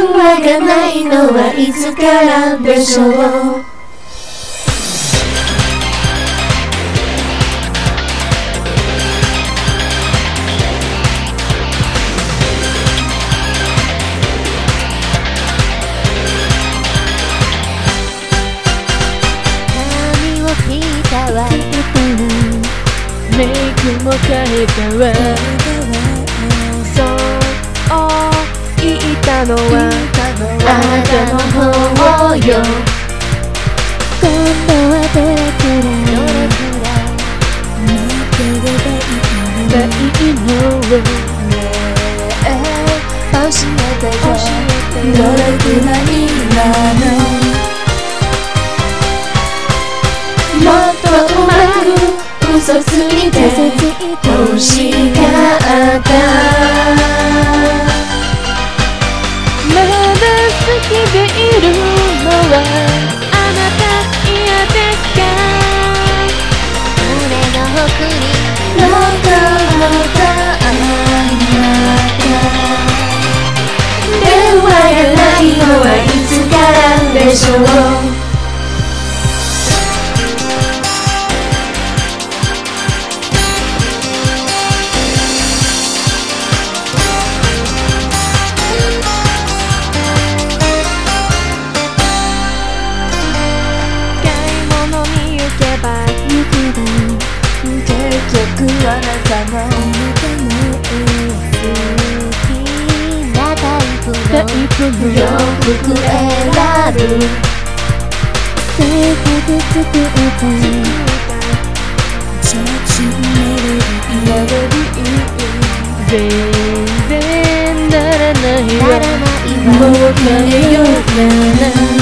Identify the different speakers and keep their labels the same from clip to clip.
Speaker 1: 話がないのはいつからでしょう。
Speaker 2: 髪を引いたわ、
Speaker 1: メイクも変えたわ。そう言ったのはあなたの方よ。
Speaker 2: 今度はどれくらい待ってればいいの。
Speaker 1: 教えてよ、どれくらいなの。もっとうまく嘘ついて欲しかった。まだ好きでいるのはあなた嫌ですか。
Speaker 2: 胸の奥に
Speaker 1: 残ったあなた。電話がないのはいつからでしょう。結局あなたの
Speaker 2: 好きなタイプの
Speaker 1: 洋服選ぶ。
Speaker 2: せっかく作った写真メロディー
Speaker 1: 全然ならないわ。
Speaker 2: ならないわ。
Speaker 1: もう変えようかな。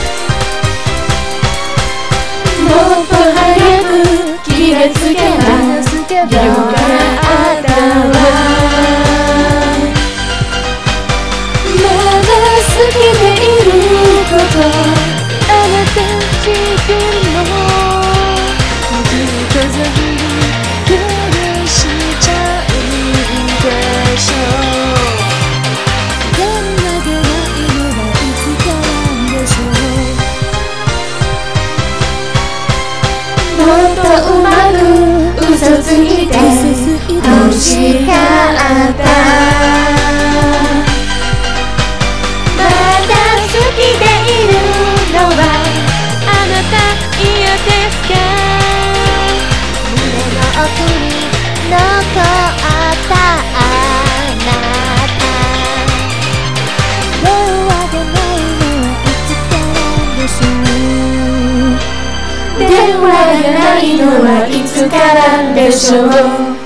Speaker 1: もっと早く気がつけばよかったわ。まだ好きでいることあなた知ってるの。ずっとずっと許しちゃうんでしょう。
Speaker 2: 電話がないのはいつからでしょ
Speaker 1: う。もっとうまく嘘ついて欲しかった。まだ好きでいるのはあなた嫌ですか。
Speaker 2: 胸の奥に残ったあなた。電話がないのはいつからでしょう。
Speaker 1: 電話がないのはいつからでしょう。